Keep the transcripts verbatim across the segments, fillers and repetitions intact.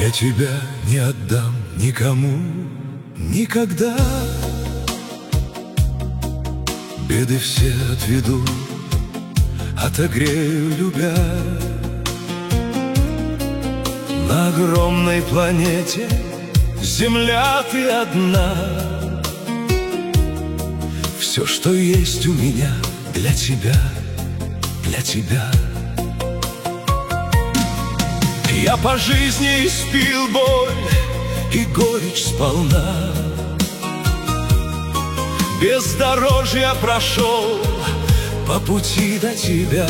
Я тебя не отдам никому никогда. Беды все отведу, отогрею, любя. На огромной планете Земля, ты одна. Все, что есть у меня, для тебя, для тебя. Я по жизни испил боль и горечь сполна. Бездорожья прошел по пути до тебя.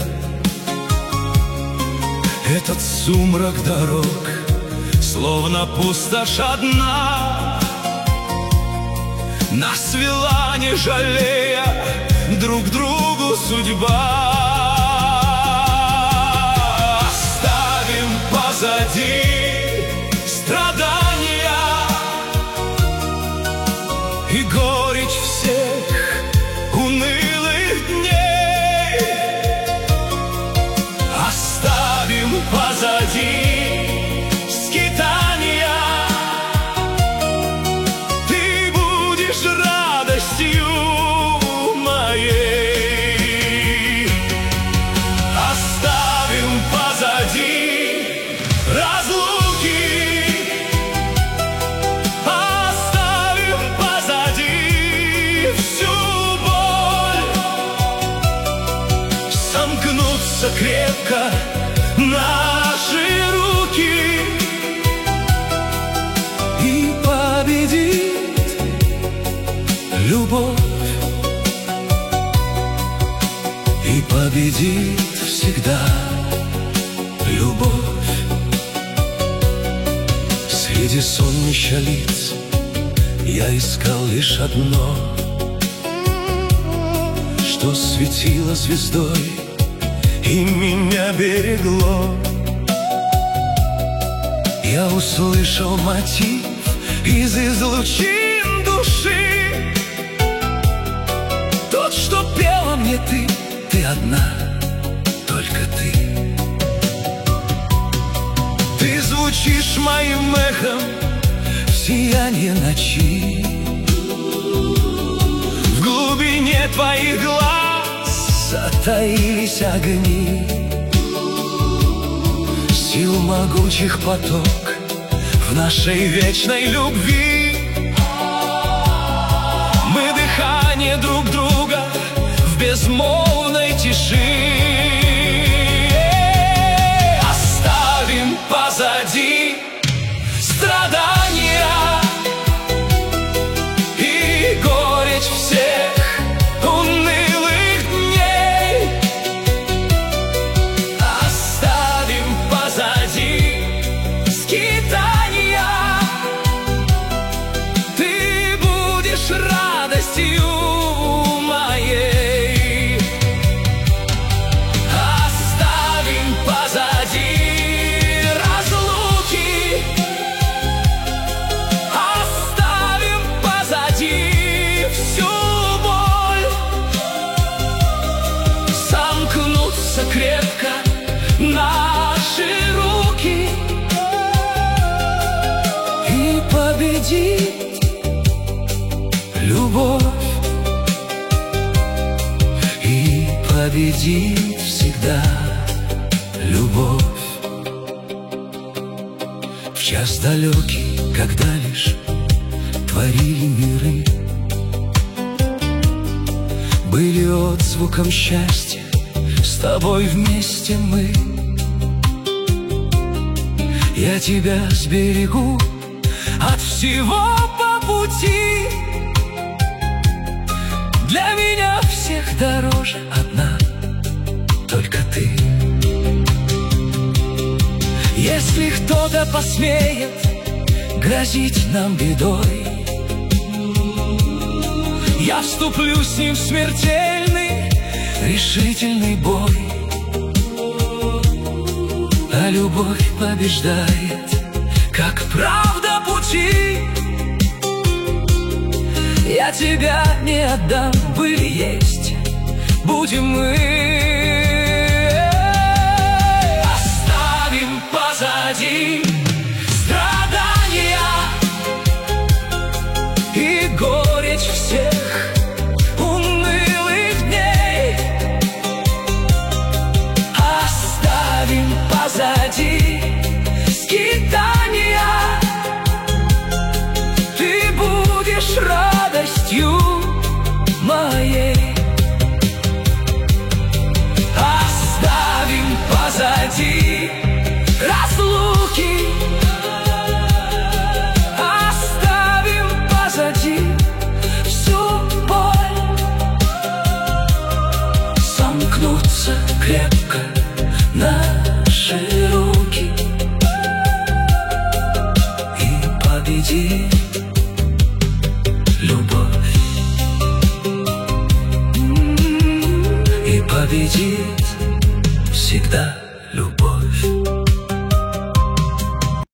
Этот сумрак дорог, словно пустошь одна, нас свела, не жалея, друг другу судьба. Оставим позади страдания и горечь всех унылых дней. Оставим позади скитания. Ты будешь радостью моей. Оставим позади разлуки. Оставим позади всю боль. Сомкнутся крепко наши руки, и победит любовь, и победит всегда любовь. Среди сонмища лиц я искал лишь одно, что светило звездой и меня берегло. Я услышал мотив из излучин души, тот, что пела мне ты, ты одна, только ты. Ты звучишь моим эхом в сиянии ночи. В глубине твоих глаз затаились огни. Сил могучих поток в нашей вечной любви. Мы дыхание друг друга в безмолвной тиши. Оставим позади страдания и горечь всех унылых дней. Оставим позади скитания. Ты будешь радостью моей. Оставим позади разлуки. Оставим позади всю боль. Сомкнутся крепко наши руки, и победит любовь, и победит всегда любовь. В час далекий, когда лишь творили миры, были отзвуком счастья, с тобой вместе мы. Я тебя сберегу от всего по пути. Для меня всех дороже одна, только ты. Если кто-то посмеет грозить нам бедой, я вступлю с ним в смертельный, решительный бой. А любовь побеждает, как правда пути. Я тебя не отдам, были есть, будем мы. Оставим позади победит любовь, и победит всегда любовь.